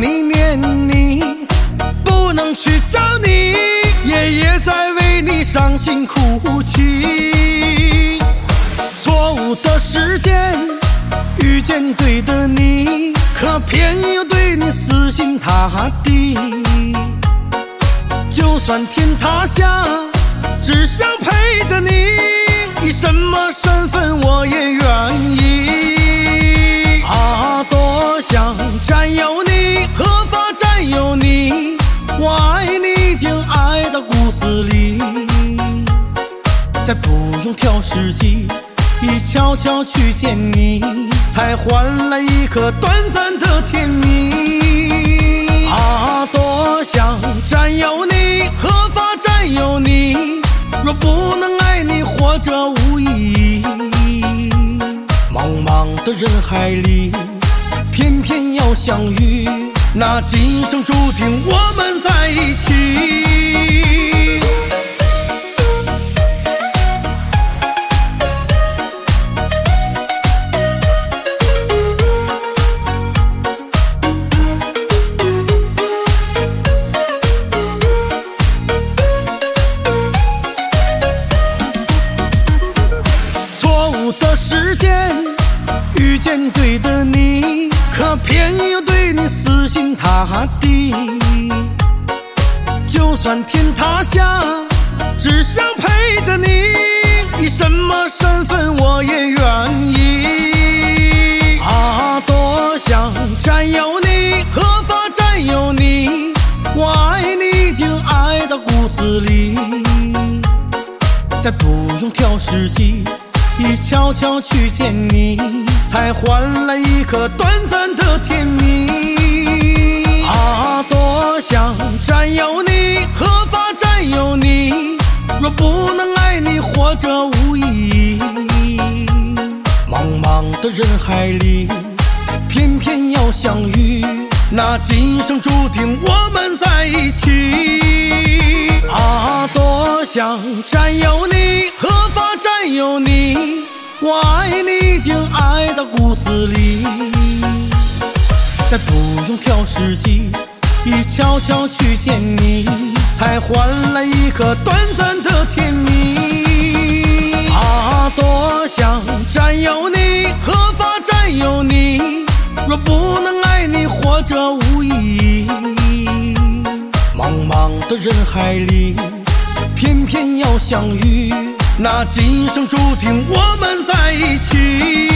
你念你，不能去找你，夜夜在为你伤心哭泣。错误的时间遇见对的你，可偏又对你死心塌地。就算天塌下，只想陪着你，以什么身份我也愿意。多想占有你，合法占有你，我爱你已经爱到骨子里。再不用挑时机，一悄悄去见你，才换来一刻短暂的甜蜜。多想占有你，合法占有你，若不能爱你，活着无意义。茫茫的人海里，偏偏要相遇，那今生注定我们在一起。错误的时间遇见对的你，可偏又对你死心塌地。就算天塌下，只想陪着你，以什么身份我也愿意。多想占有你，合法占有你，我爱你已经爱到骨子里。再不用挑时机，一悄悄去见你，才换来一刻短暂的甜蜜。多想占有你，合法占有你，若不能爱你，活着无意义。茫茫的人海里，偏偏要相遇，那今生注定我们在一起。多想占有你，合法占有你，我爱你已经爱到骨子里。再不用挑时机，一悄悄去见你，才换来一刻短暂的甜蜜。多想占有你，合法占有你，若不能爱你，活着无意义。茫茫的人海里，偏偏要相遇，那今生注定我们在一起。